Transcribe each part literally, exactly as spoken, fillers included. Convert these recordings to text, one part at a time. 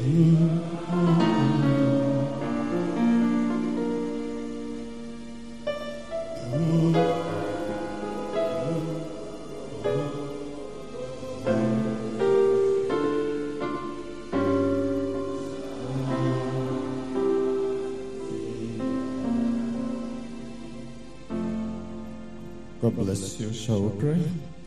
God bless you. Shall we pray?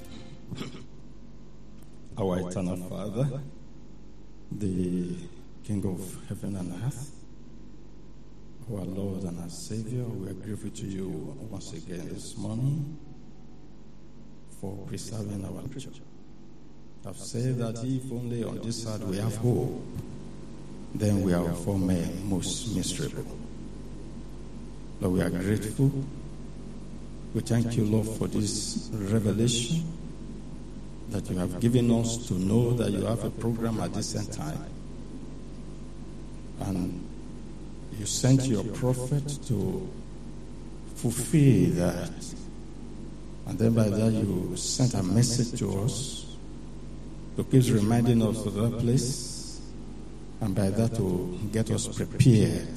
Our eternal Father, the King of heaven and earth, our Lord and our Savior, we are grateful to you once again this morning for preserving our church. I've said that if only on this side we have hope, then we are for men most miserable. Lord, we are grateful. We thank you, Lord, for this revelation that you have given us to know that you have a program at this end time. And you sent your prophet to fulfill that. And then by that you sent a message to us to keep reminding us of that place. And by that to get us prepared.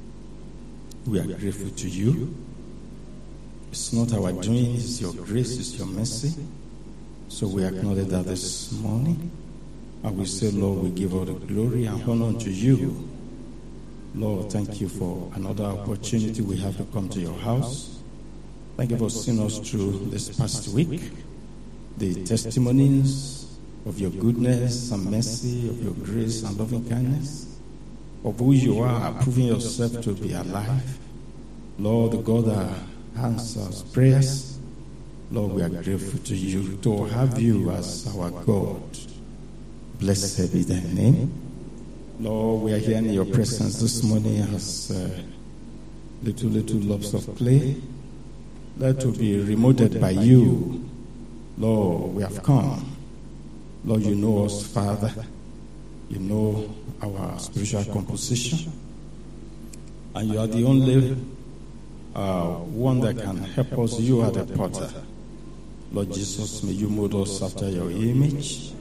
We are grateful to you. It's not our doing, it's your grace, it's your mercy. So we acknowledge that this morning. And we say, Lord, we give all the glory and honor to you. Lord, thank you for another opportunity we have to come to your house. Thank you for seeing us through this past week. The testimonies of your goodness and mercy, of your grace and loving kindness, of who you are, proving yourself to be alive. Lord, the God that answers prayers. Lord, we are grateful to you to have you as our God. Blessed be thy name. Lord, we are here in your presence this morning as uh, little, little loaves of clay. Let to be remolded by you. Lord, we have come. Lord, you know us, Father. You know our spiritual composition. And you are the only Uh, one that can help us. You are the potter. Lord Jesus, may you mold us after your image.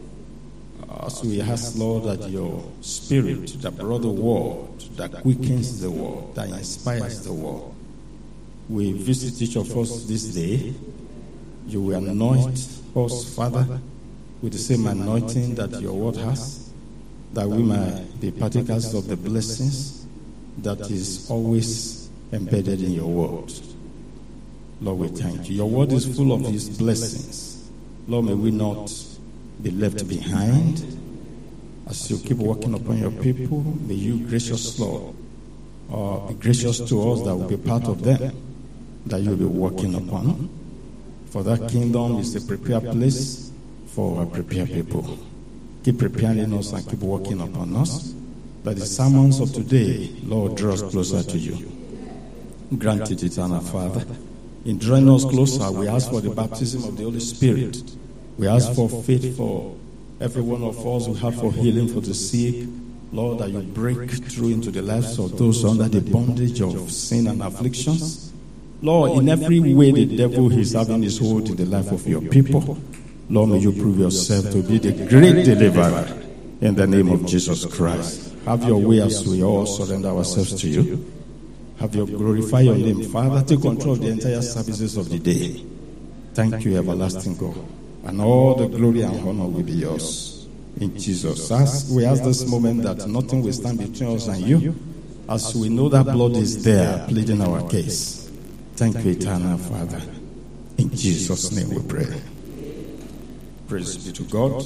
As we ask, Lord, that your spirit that brought the word, that quickens the word, that inspires the word, we visit each of us this day. You will anoint us, Father, with the same anointing that your word has, that we might be partakers of the blessings that is always embedded in your word. Lord, we thank you. Your word is full of these blessings. Lord, may we not be left behind. As you keep working upon your people, may you, gracious Lord, uh, be gracious to us that will be part of them, that you will be working upon. For that kingdom is a prepared place for a prepared people. Keep preparing us and keep working upon us. That the sermons of today, Lord, draw us closer to you. Grant it, eternal Father. In drawing us closer, we ask for the baptism of the Holy Spirit. We ask for faith for every one of us. We have for healing for the sick. Lord, that you break through into the lives of those under the bondage of sin and afflictions. Lord, in every way the devil is having his hold in the life of your people, Lord, may you prove yourself to be the great deliverer in the name of Jesus Christ. Have your way as we all surrender ourselves to you. Have your glorify your name, Father. Take control of the entire services of the day. Thank you, everlasting God. And all the glory and honor will be yours. In Jesus. As we ask this moment that nothing will stand between us and you, as we know that blood is there pleading our case. Thank you, eternal Father. In Jesus' name we pray. Praise be to God.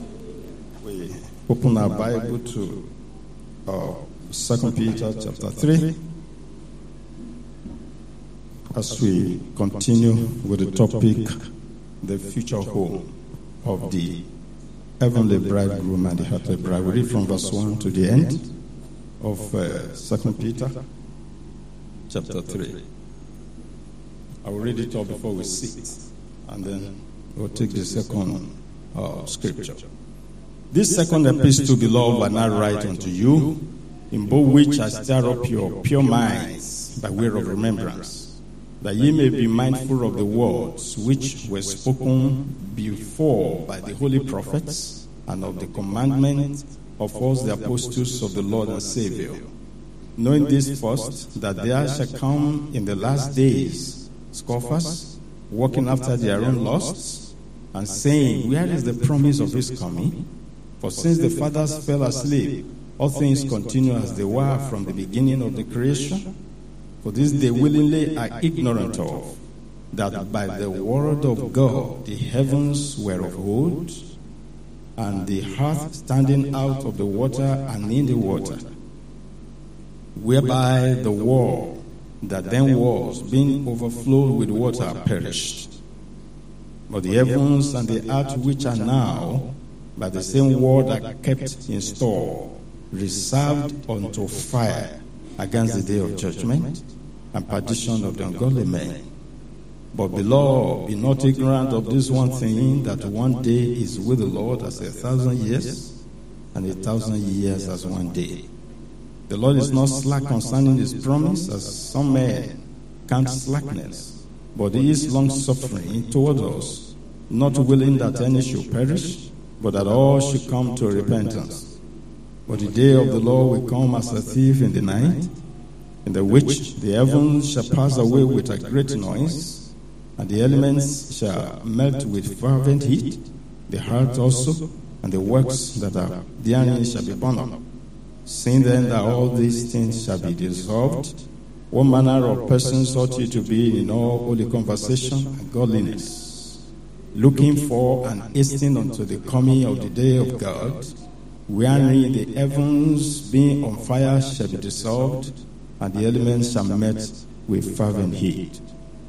We open our Bible to uh, Second Peter chapter three. As we continue with the topic, the future home of the heavenly bridegroom and the earthly bride. We read from verse one to the end of uh, Second Peter chapter three. I will read it all before we sit, and then we'll take the second uh, scripture. This second epistle, beloved, and I write unto you, in both which I stir up your pure minds by way of remembrance, that ye may be mindful of the words which were spoken before by the holy prophets, and of the commandment of us the apostles of the Lord and Savior, knowing this first, that there shall come in the last days scoffers, walking after their own lusts, and saying, where is the promise of his coming? For since the fathers fell asleep, all things continue as they were from the beginning of the creation. For this they willingly are ignorant of, that by the word of God the heavens were of old, and the earth standing out of the water and in the water, whereby the world that then was, being overflowed with water, perished. But the heavens and the earth which are now, by the same word, are kept in store, reserved unto fire against the day of judgment and perdition of the ungodly men. But beloved, be not ignorant of this one thing, that one day is with the Lord as a thousand years, and a thousand years as one day. The Lord is not slack concerning his promise, as some men count slackness, but he is long-suffering toward us, not willing that any should perish, but that all should come to repentance. But the day of the Lord will come as a thief in the night, in the which the heavens shall pass away with a great noise, and the elements shall melt with fervent heat, the earth also, and the works that are therein shall be burned up. Seeing then that all these things shall be dissolved, what manner of persons ought ye to be in all holy conversation and godliness, looking for and hastening unto the coming of the day of God, wherein the heavens being on fire shall be dissolved, and the elements shall melt with fervent heat.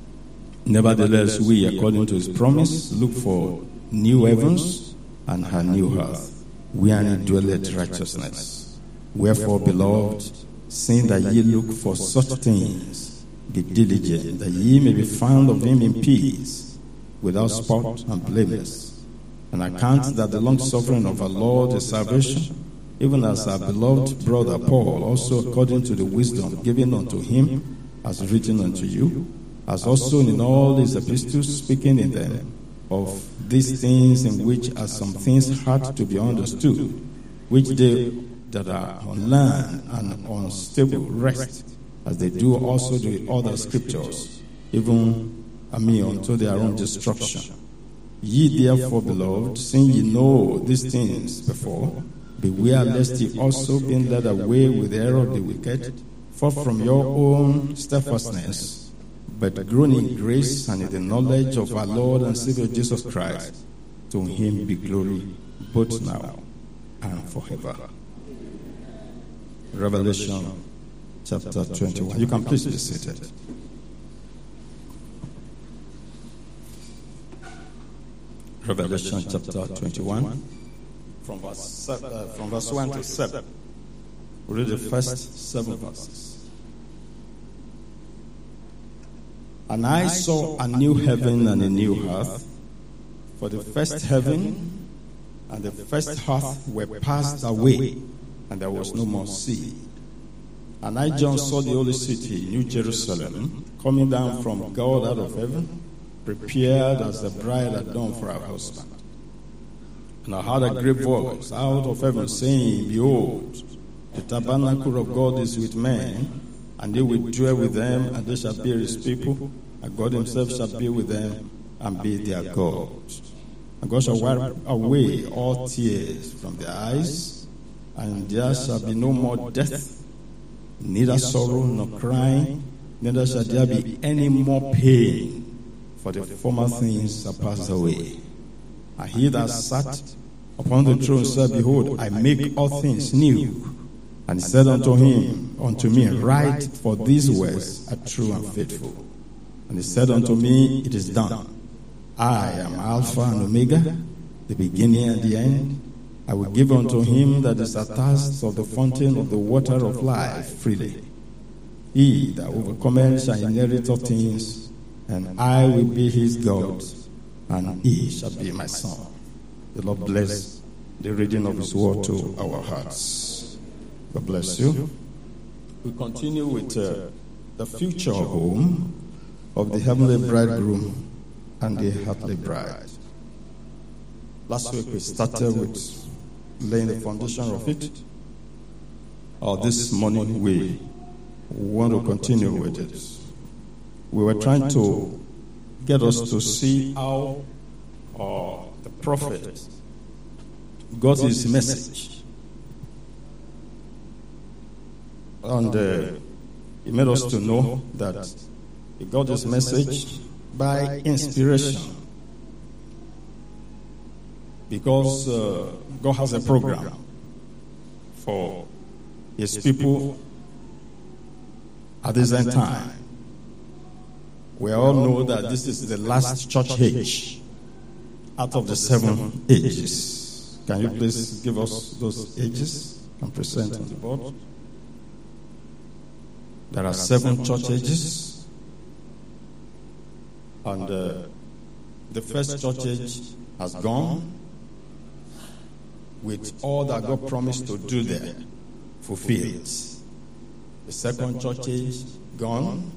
Nevertheless, we, according to his promise, look for new heavens and a new earth, wherein dwelleth righteousness. Wherefore, beloved, seeing that ye look for such things, be diligent, that ye may be found of him in peace, without spot and blameless. And account that the long suffering of our Lord is salvation, even as our beloved brother Paul, also according to the wisdom given unto him, has written unto you, as also in all his epistles, speaking in them of these things, in which are some things hard to be understood, which they that are on land and unstable rest, as they do also the other scriptures, even I mean unto their own destruction. Ye therefore, beloved, seeing ye know these things before, beware lest ye also, being led away with the error of the wicked, fall from your own steadfastness, but grow in grace and in the knowledge of our Lord and Savior Jesus Christ. To him be glory both now and forever. Revelation chapter twenty-one. You can please be seated. Revelation chapter twenty-one, from verse, uh, from verse one to seven. We read the first seven verses. And I saw a new heaven and a new earth, for the first heaven and the first earth were passed away, and there was no more sea. And I, John, saw the holy city, New Jerusalem, coming down from God out of heaven, prepared as the bride adorned for her husband. And I heard a great voice out of heaven saying, Behold, the tabernacle of God is with men, and they will dwell with them, and they shall be his people, and God himself shall be with them, and be their God. And God shall wipe away all tears from their eyes, and there shall be no more death, neither sorrow nor crying, neither shall there be any more pain, for the former things are passed away. And he that sat upon the throne said, Behold, I make all things new. And he said unto him, unto me, Write, for these words are true and faithful. And he said unto me, It is done. I am Alpha and Omega, the beginning and the end. I will give unto him that is athirst of the fountain of the water of life freely. He that overcometh shall inherit all things, and I will be his God, and he shall be my son. The Lord bless the reading of his word to our hearts. God bless you. We continue with uh, the future home of the heavenly bridegroom and the earthly bride. Last week we started with laying the foundation of it. Or this morning we want to continue with it. We were trying to get us to see how uh, the prophet got his message. And uh, he made us to know that he got his message by inspiration. Because uh, God has a program for his people at this end time. We all know that this is the last church age out of the seven ages. Can you please give us those ages and present on the board? There are seven church ages. And uh, the first church age has gone with all that God promised to do there fulfilled. The second church age gone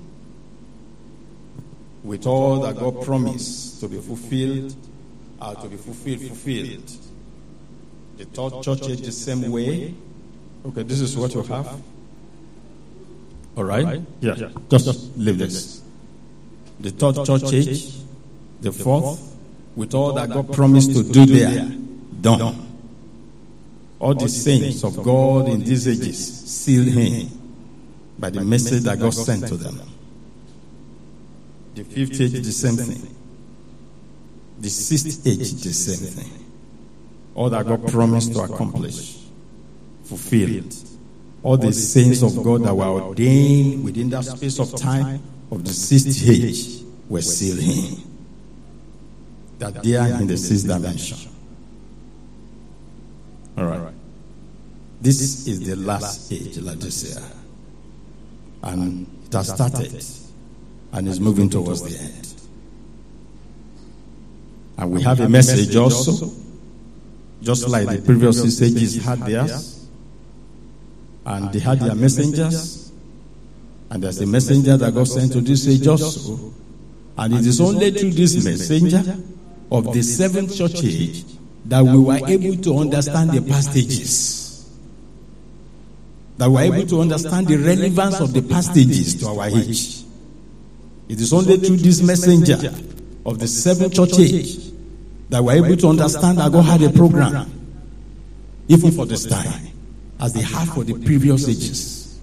with all that God promised to be fulfilled, uh, to be fulfilled, fulfilled. The third church age the same way. Okay, this is what you have. All right? Yeah, yeah. Just, just leave this. The third church age, the fourth, with all that God promised to do there, done. All the saints of God in these ages sealed in by the message that God sent to them. The fifth age, the same thing. The sixth age, the same thing. All that God promised to accomplish, fulfilled. All the saints of God that were ordained within that space of time of the sixth age were sealed in. That they are in the sixth dimension. All right. This is the last age, Laodicea. And it has started and is moving towards the end. And we have a message also, just like the previous six ages had theirs. And they had their messengers. And there's a messenger that God sent to this age also. And it is only through this messenger of the seventh church age that we were able to understand the past ages. That we were able to understand the relevance of the past ages to our age. It is only through this messenger of the seventh church age that we are able to understand that God had a program, even for this time, as they have for the previous ages.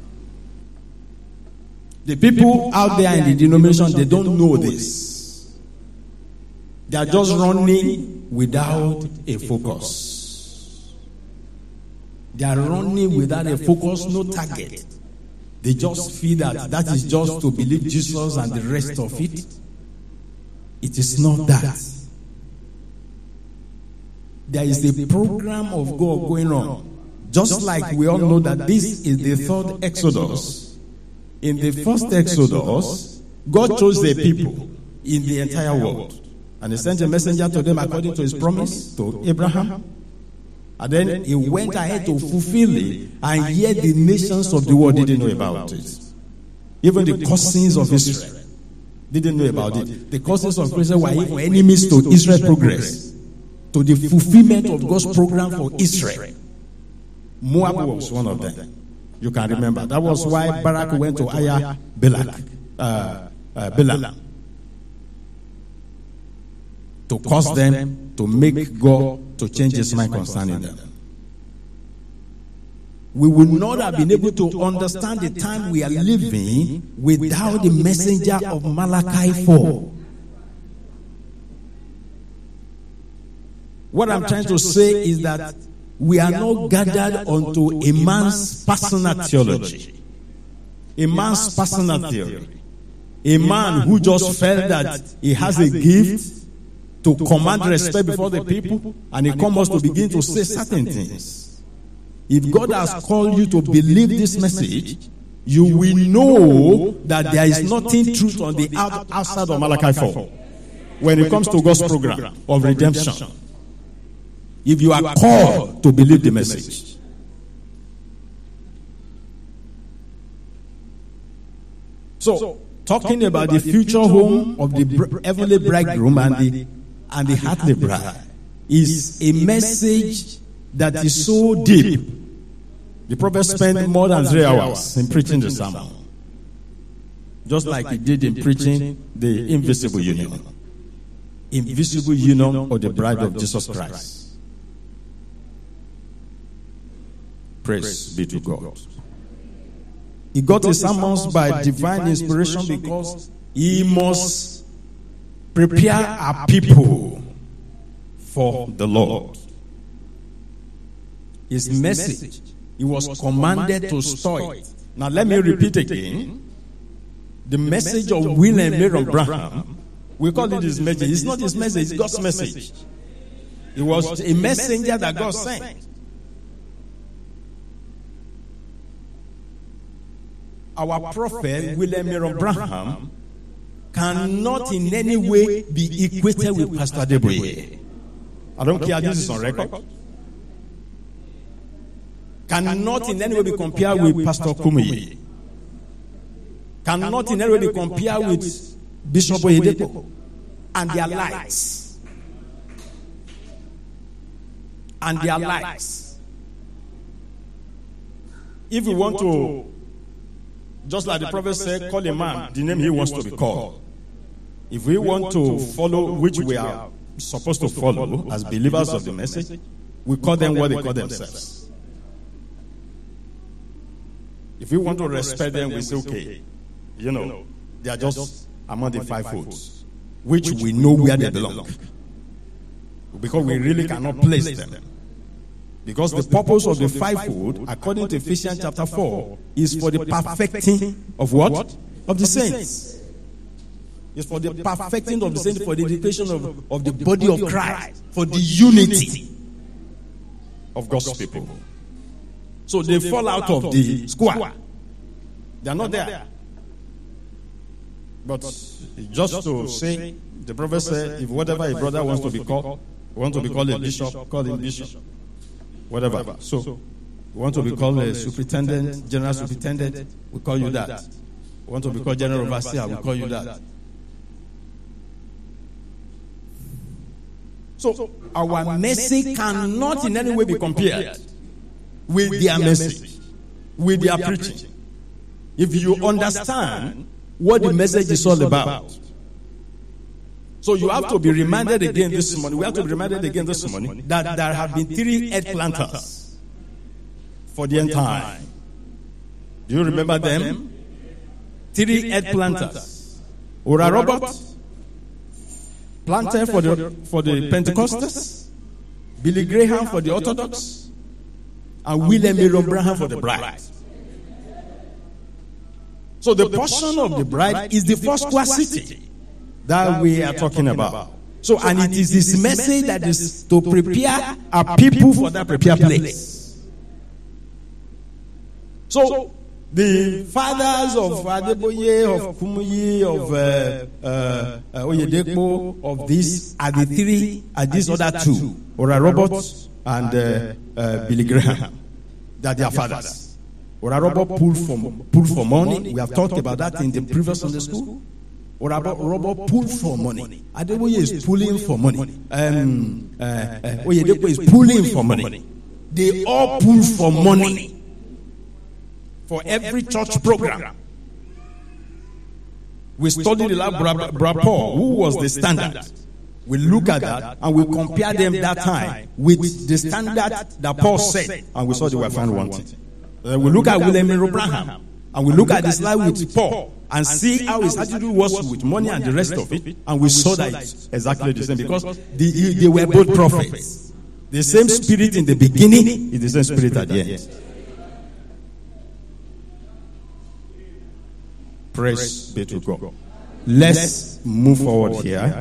The people out there in the denomination, they don't know this. They are just running without a focus. They are running without a focus, no target. They just feel that that is just to believe Jesus and the rest of it. It is not that. There is a program of God going on. Just like we all know that this is the third Exodus. In the first Exodus, God chose the people in the entire world. And he sent a messenger to them according to his promise to Abraham. And then he went ahead to fulfill it, and yet the nations of the world didn't know about it. Even the cousins of Israel didn't know about it. The cousins of Israel were even enemies to Israel's progress, to the fulfillment of God's program for Israel. Moab was one of them. You can remember. That was why Barak went to Ayah Balak, uh, uh, Balaam, to cause them to make God to change his mind concerning them. We would not have been able to understand the time we are living without the messenger of Malachi four. What I'm trying to say is that we are not gathered onto a man's personal theology, a man's personal theory, a man who just felt that he has a gift to command respect before the people, and he comes to begin to say certain things. If God has called you to believe this message, you will know that there is nothing truth on the out, outside of Malachi four when it comes to God's program of redemption. If you are called to believe the message. So, talking about the future home of the heavenly bridegroom and the and the heavenly bride is a message that is so deep. The prophet spent more than three hours in preaching the sermon. Just like he did in preaching the invisible union. Invisible union of the bride of Jesus Christ. Praise be to God. He got his sermons by divine inspiration because he must prepare our people for the Lord. His message, he was commanded to store it. Now let me repeat again. The message of William Marion Branham, we call it his message. It's not his message, it's God's message. It was a messenger that God sent. Our prophet, William Marion Branham, cannot in any way be equated with Pastor Adeboye. I don't care, this is on record. Cannot in any way be compared with Pastor Kumuyi. Cannot in any way be compared with Bishop Oyedepo and their lives. And their lives. If we want to, just like the prophet said, call a man the name he wants to be called. If we want to follow, which we are supposed to follow as believers of the message, we call them what they call themselves. If we want to respect them, we say, okay, you know, they are just among the fivefolds, which we know where they belong. Because we really cannot place them. Because the purpose of the fivefold, according to Ephesians chapter four, is for the perfecting of what? Of the saints. It's for the perfecting of the saints, for the edification of, of the body of Christ, for the unity of God's people. So they fall out of the square. They are not there. But just to say, the prophet said, if whatever a brother wants to be called, want to be called a bishop, call him bishop. Whatever. So, we want to be called a superintendent, general superintendent, we call you that. We want to be called general overseer, we call you that. So, our message cannot in any way be compared with their message, with their preaching. If you understand what the message is all about. So you have to be reminded again this morning, we have to be reminded again this morning, that there have been three head planters for the end time. Do you remember them? Three head planters. Ora Robert, planted for the, for the Pentecostals, Billy Graham for the Orthodox, and William Marion Branham for the bride. So the portion of the bride is the first square city that we are talking about. So, and it is this message that is to prepare our people for that prepared place. So, the fathers of Adeboye, of Kumuyi, of uh, uh, uh, Oyedepo, of this are the three, are these other two, Ora Roberts and uh, uh, Billy Graham, that they are fathers. Ora Robert pulled for, pulled for money. We have talked about that in the previous Sunday school. Or Robert pulled for money. Adeboye is pulling for money. Um, uh, uh, Oyedepo is pulling for money. They all pull for money for every church program. We studied the lab Bra, Bra Paul, who was the standard. We look at that and we compare them that time with the standard that Paul set, and we saw they were found wanting. Uh, we look at William Marion Branham, and we look at the slide with Paul and see how his attitude was with money and the rest of it, and we saw that it's exactly the same, because the, they were both prophets. The same spirit in the beginning is the same spirit at the end. Praise be to God. Let's move forward here.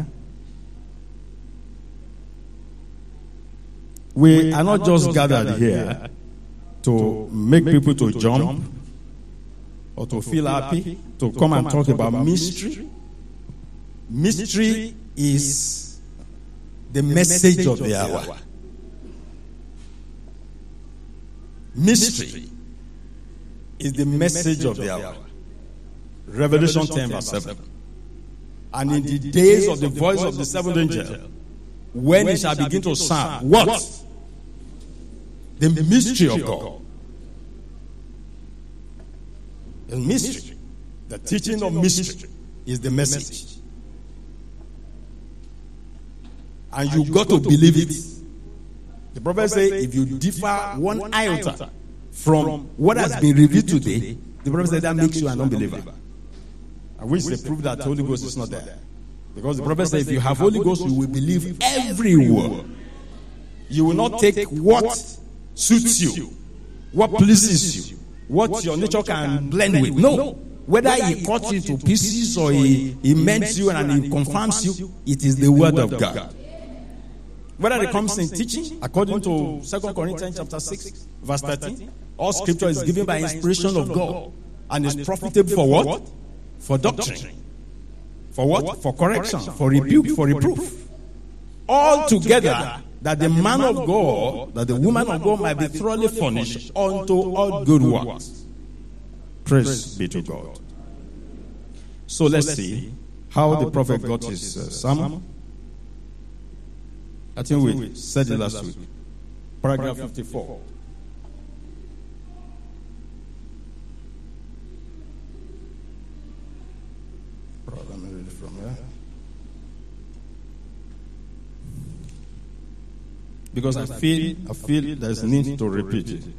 We are not just gathered here to make people to jump or to feel happy, to come and talk about mystery. Mystery is the message of the hour. Mystery is the message of the hour. Revelation ten verse seven. And in the days of the voice of the seventh angel, when it shall begin to sound, what? The mystery of God. The mystery. The teaching of mystery is the message. And you got to believe it. The prophet said, if you differ one iota from what has been revealed today, the prophet said that makes you an unbeliever. I wish they prove that the Holy Ghost is not there. Because the prophet said, if you have Holy Ghost, you will believe every word. You will not take what suits you, what pleases you, what your nature can blend with. No. Whether he cuts you to pieces or he, he mends you and he confirms you, it is the word of God. Whether it comes in teaching, according to Second Corinthians chapter six, verse thirteen, all scripture is given by inspiration of God and is profitable for what? For doctrine. For what? For correction, for rebuke, for reproof. All together, that the man of God, that the woman of God might be thoroughly furnished unto all good works. Praise be to God. So let's see how the prophet got his uh, sermon. I think we said it last week. Paragraph fifty-four. Let me read it from here. Because I feel, I feel there's a need to repeat it.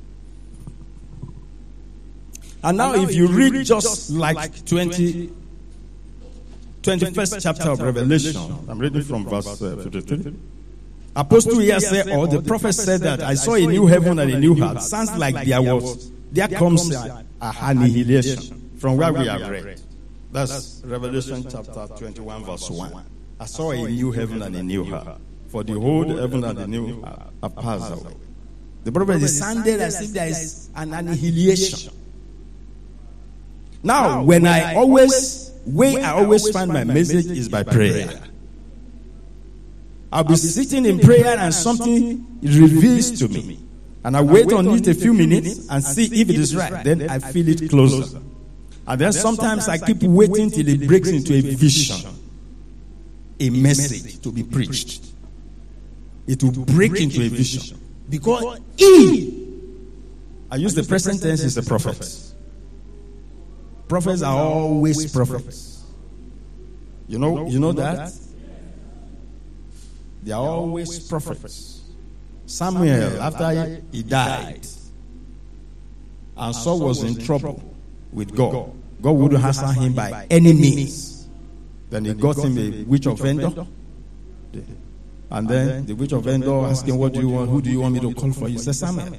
And now if you read just like twenty, twenty-first chapter of Revelation, I'm reading from verse uh, fifty-three. Apostle here said, or the prophet said that I saw a new heaven and a new earth. Sounds like there was, there comes a, a annihilation from where we have read. That's Revelation chapter twenty-one verse one. I saw a new heaven and a new earth. For the old heaven and the new earth have passed away. The prophet is sounded as if there is an annihilation. Now, when I always, way I always find my message is by prayer. I'll be sitting in prayer and something reveals to me. And I wait on it a few minutes and see if it is right. Then I feel it closer. And then sometimes I keep waiting till it breaks into a vision. A message to be preached. It will break into a vision. Because he, I use the present tense, is a prophet. Prophets are always prophets. You know, you know that? They are always prophets. Samuel, after he died, and Saul was in trouble with God, God wouldn't answer him by any means. Then he got him a witch of Endor. And then the witch of Endor asked him, what do you want? Who do you want me to call for you? He said, Samuel.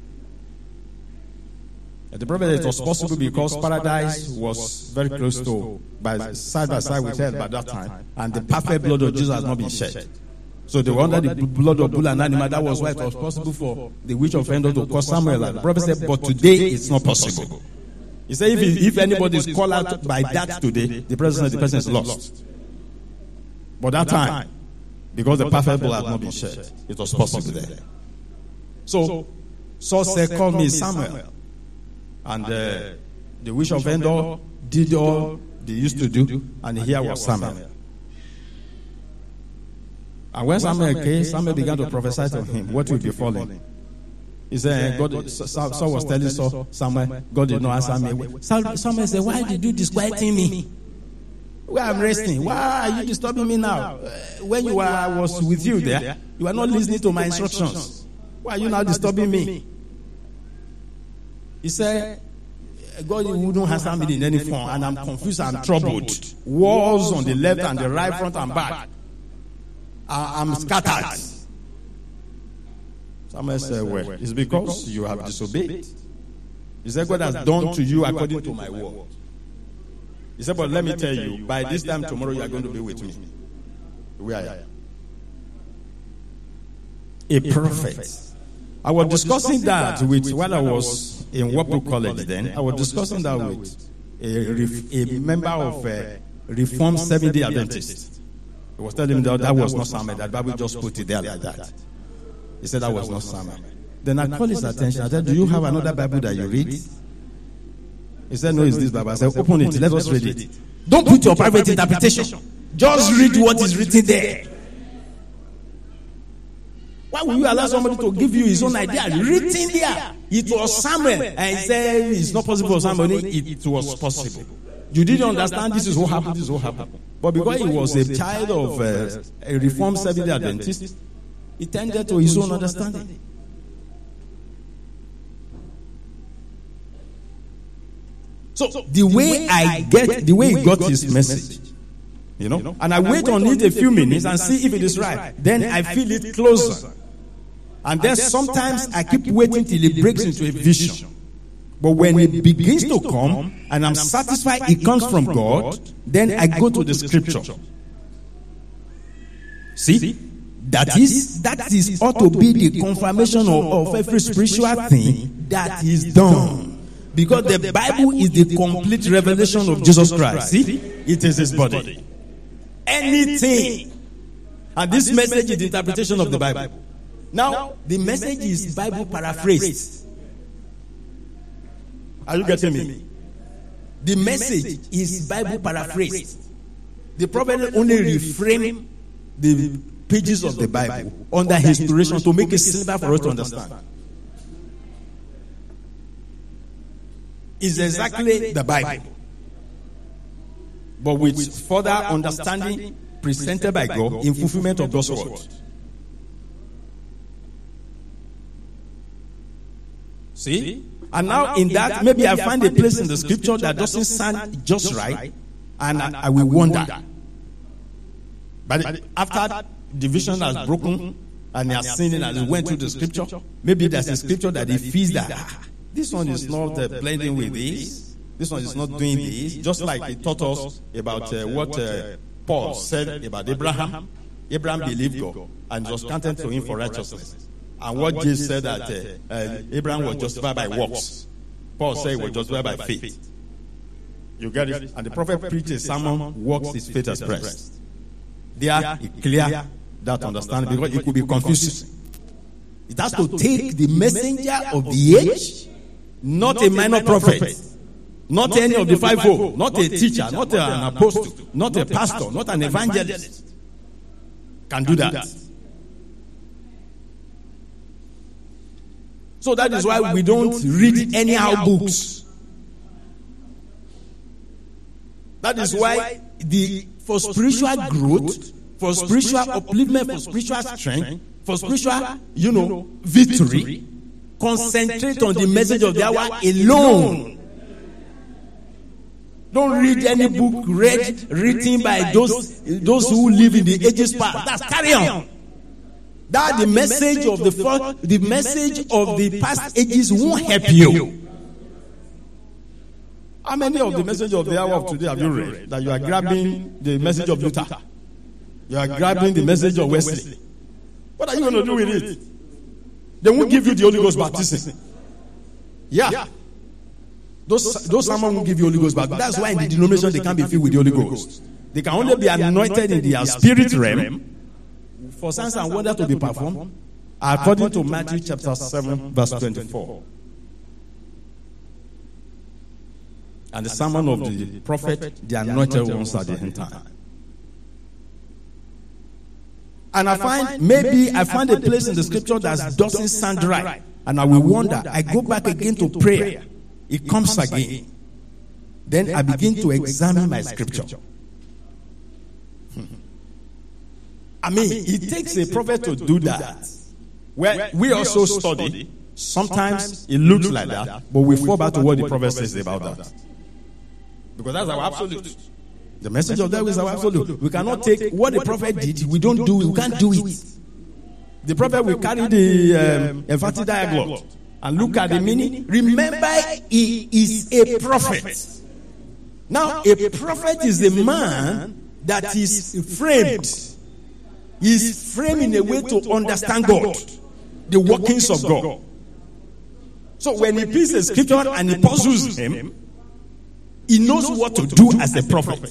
The prophet, it was possible because paradise was very close to, by side by side with hell by that time, and the perfect blood of Jesus has not been shed. So they were under the blood of bull and animal. That was why it was possible for the witch of Endor to call Samuel. And the prophet said, but today it's not possible. He said, if, if anybody is called out by that today, the person, the person is lost. But that time, because the perfect blood had not been shed, it was possible there. So Saul said, call me Samuel. And uh, the witch of Endor did all they used to do, and here was Samuel. And when Samuel came, Samuel began to prophesy to him what will befalling. He said, God, Saul was telling Saul, Samuel, God did not answer me. Samuel said, why did you disquieting me? Where I'm resting. Why are you disturbing me now? When you were, I was with you there, you were not listening to my instructions. Why are you now disturbing me? He said, God wouldn't answer me in any form, and I'm confused and troubled. Wars on the left and the right, front and back. I'm scattered. Samuel said, well, it's because you have disobeyed. He said, God has done to you according to my word. He said, but let me tell you, by this time tomorrow you are going to be with me. Where I am. A prophet. I was discussing that with, while I was in Wapu College then, I was discussing that with a, a member of a Reformed Seventh-day Adventist. He was telling me that that was not Samuel, that Bible just put it there like that. He said that was not Samuel. Then I called his attention. I said, do you have another Bible that you read? He said, no, it's this Bible. I said, open it. Let us read it. Don't put your private interpretation. Just read what is written there. Why will you allow somebody to give you his own idea written there? It was Samuel, and he said it's not possible for somebody. It was possible. You didn't understand. This is what happened. This is what happened. But because he was a child of uh, a Reformed Seventh-day Adventist, he tended to his own understanding. So the way I get, the way he got his message, you know, and I wait on it a few minutes and see if it is right. Then I feel it closer. And then sometimes I keep waiting till it breaks into a vision. But when it begins to come and I'm satisfied it comes from God, then I go to the scripture. See? That is, that is ought to be the confirmation of, of every spiritual thing that is done. Because the Bible is the complete revelation of Jesus Christ. See? It is his body. Anything. And this message is the interpretation of the Bible. Now, the message is Bible paraphrased. Are you getting me? The message is Bible paraphrased. The prophet only reframed the pages of the Bible under his inspiration to make it simpler for us to understand. It's exactly the Bible, but with further understanding presented by God in fulfillment of God's word. See? And now in that, maybe I find a place in the scripture that doesn't sound just right, and I, I will wonder. But after the vision has broken, and he has seen it and he went through the scripture, maybe there's a scripture that he feels that, ah, this one is not uh, blending with this, this one is not doing this, just like he taught us about uh, what uh, Paul said about Abraham. Abraham believed God, and it was counted to him for righteousness. And what Jesus said that uh, uh, Abraham was justified by works. Paul said he was justified by faith. You get it? And the prophet preached a sermon, works his faith expressed. There, he clear that understanding because it could be confusing. It has to take the messenger of the age, not a minor prophet, not any of the fivefold, not a teacher, not an apostle, not a pastor, not an evangelist, can do that. So that is why we don't read anyhow books. That is why the for spiritual growth, for spiritual upliftment, for spiritual strength, for spiritual, you know, victory, concentrate on the message of the hour alone. Don't read any book read written by those those who live in the ages past. That's carry on. That the message of the first, the message of the past ages won't help you. How many of the message of the hour of today have you read? That you are grabbing the message of Luther, you are grabbing the message of Wesley. What are you going to do with it? They won't give you the Holy Ghost baptism. Yeah, those those sermons won't give you Holy Ghost baptism. That's why in the denomination they can't be filled with the Holy Ghost. They can only be anointed in their spirit realm for signs and wonders to be performed, according to Matthew chapter seven, verse twenty-four. And the sermon of the prophet, the anointed ones at the end time. And I find, maybe I find a place in the scripture that doesn't sound right. And I will wonder, I go back again to prayer. It comes again. Then I begin to examine my scripture. I mean, it takes a prophet to do that. Where we also study, sometimes it looks like that, but we fall back to what the prophet says about that. Because that's our absolute. The message of that is our absolute. We cannot take what the prophet did, we don't do it, we can't do it. The prophet will carry the um, emphatic diaglott and look at the meaning. Remember, he is a prophet. Now, a prophet is a man that is framed. He is framed in a way to understand God, the workings of God. So when he picks a scripture and he puzzles him, he knows what to do as a prophet.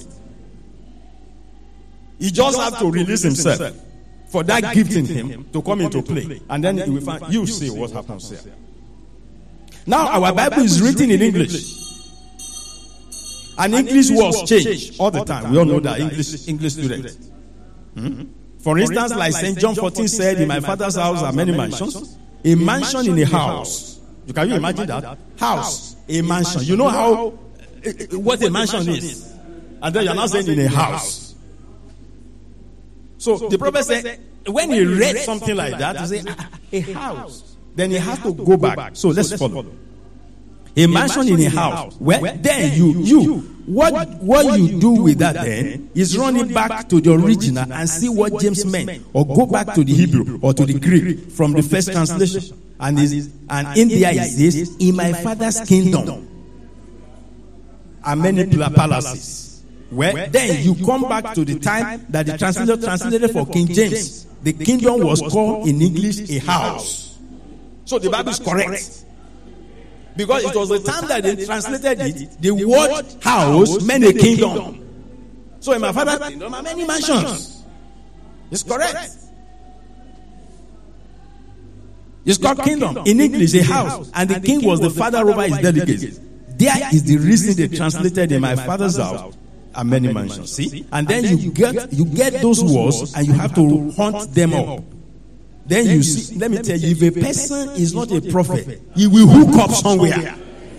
He just has to release himself for that gift in him to come into play. And then he will find, you see what happens here. Now our Bible is written in English. And English words change all the time. We all know that English English students. Hmm? For instance, like Saint John fourteen said, in my Father's house are many mansions. A mansion in a house. You can you imagine that? House, a mansion. You know how, what a mansion is. And then you're now saying in a house. So the prophet said, when he read something like that, he said, a house. Then he has to go back. So let's follow. A mansion in a house. Well, then you, you, what, what you do with that then is run it back to the original and see what James meant. Or go back to the Hebrew or to the Greek from the first translation. And, is, and in there it says, in my Father's kingdom are many palaces. Well, then you come back to the time that the translator translated for King James. The kingdom was called in English a house. So the Bible is correct. Because it was the time that they translated it, the word house meant a kingdom. So in my Father's kingdom are many mansions. It's correct. It's called kingdom. In English, a house. And the king was the father over his delegates. There is the reason they translated in my Father's house are many mansions. See? And then you get you get those words and you have to hunt them up. Then you see, let me tell you, if a person is not a prophet, he will hook up somewhere.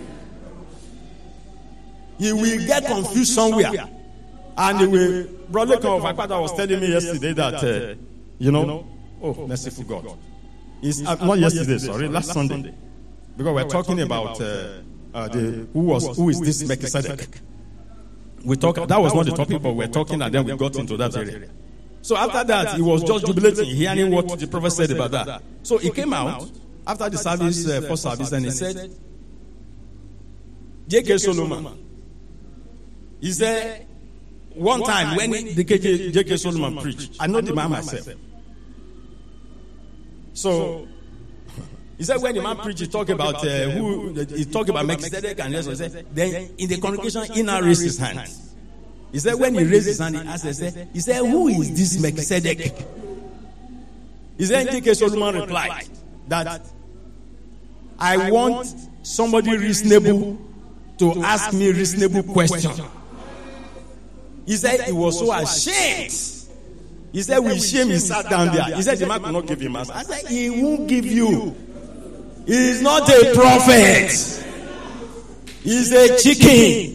He will get confused somewhere. And he will, Brother Fakpada was telling me yesterday that, uh, you know, oh, merciful God. It's, uh, not yesterday, sorry, last Sunday. Because we're talking about uh, uh, the, who was who is this Melchizedek. We talk, that was not the topic, but we're talking and then we got into that area. So after that, he was just jubilating, hearing what the prophet said about that. So he came out after the service, uh, first service, and he said, J K Solomon. He said, one time when the J K Solomon preached, I know the man myself. So he said when the man preached, he talked about uh, who he talked about Melchizedek, and then in the congregation he now raised his hand. He said when he raised his hand, he asked, he said, he said, who is this Melchizedek? He said, J K Solomon replied that I want somebody reasonable to ask me reasonable question. He said he was so ashamed. He said with shame he sat down there. He said the man could not give him answer. I said he won't give you. He is not a prophet. He's a chicken.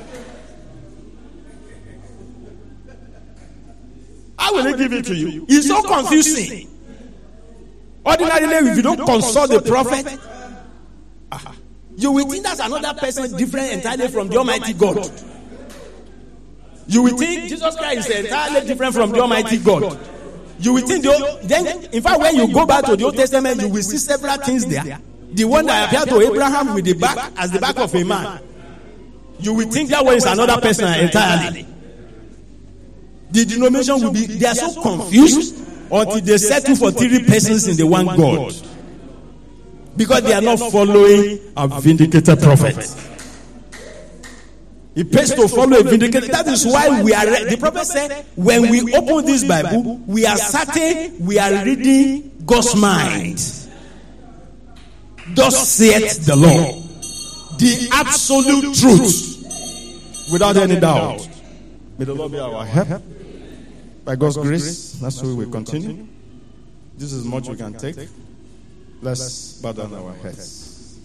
How will he give it to you? It's so confusing. Ordinarily, if you don't consult the prophet, you will think that's another person different entirely from the Almighty God. You will think Jesus Christ is entirely different from the Almighty God. You will think, the, then, in fact, when you go back to the Old Testament, you will see several things there. The one that appeared to Abraham with the back as the back of a man. You will think that one is another person entirely. The denomination will be, they are so confused until they settle for three persons in the one God. Because they are not following a vindicated prophet. It pays to follow a vindicated. That is why we are, the prophet said, when we open this Bible, we are certain we are reading God's mind. Thus saith the Lord. The absolute truth. Without any doubt. May the Lord be our help. By God's grace, that's where we will continue. This is much we can take. Let's bow down our heads.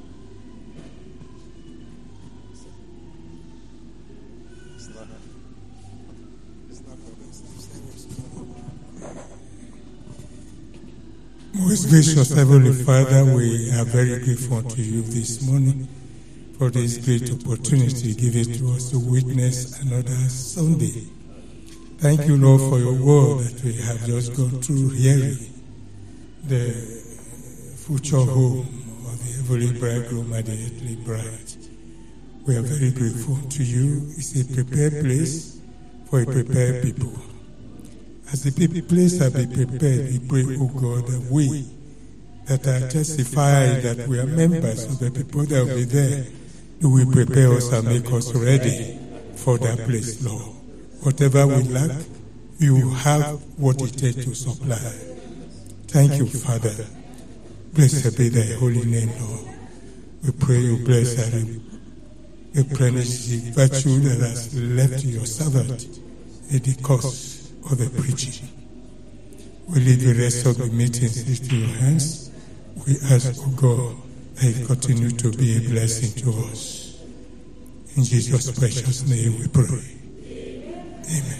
Most gracious Heavenly Father, we are very grateful to you this morning for this great opportunity given to us to witness another Sunday. Thank you, Lord, for your word that we have just gone through hearing. The future home of the heavenly bridegroom and the earthly bride. We are very grateful to you. It's a prepared place for a prepared people. As the place has been prepared, we pray, O God, that we that are testified that we are members of the people that will be there, you will prepare us and make us ready for that place, Lord. Whatever we lack, you have what it takes to supply. Thank you, Father. Blessed be thy holy name, Lord. We pray you bless and replenish the virtue that has left your servant in the course of the preaching. We leave the rest of the meetings into your hands. We ask, O God, that you continue to be a blessing to us. In Jesus' precious name we pray. Amen.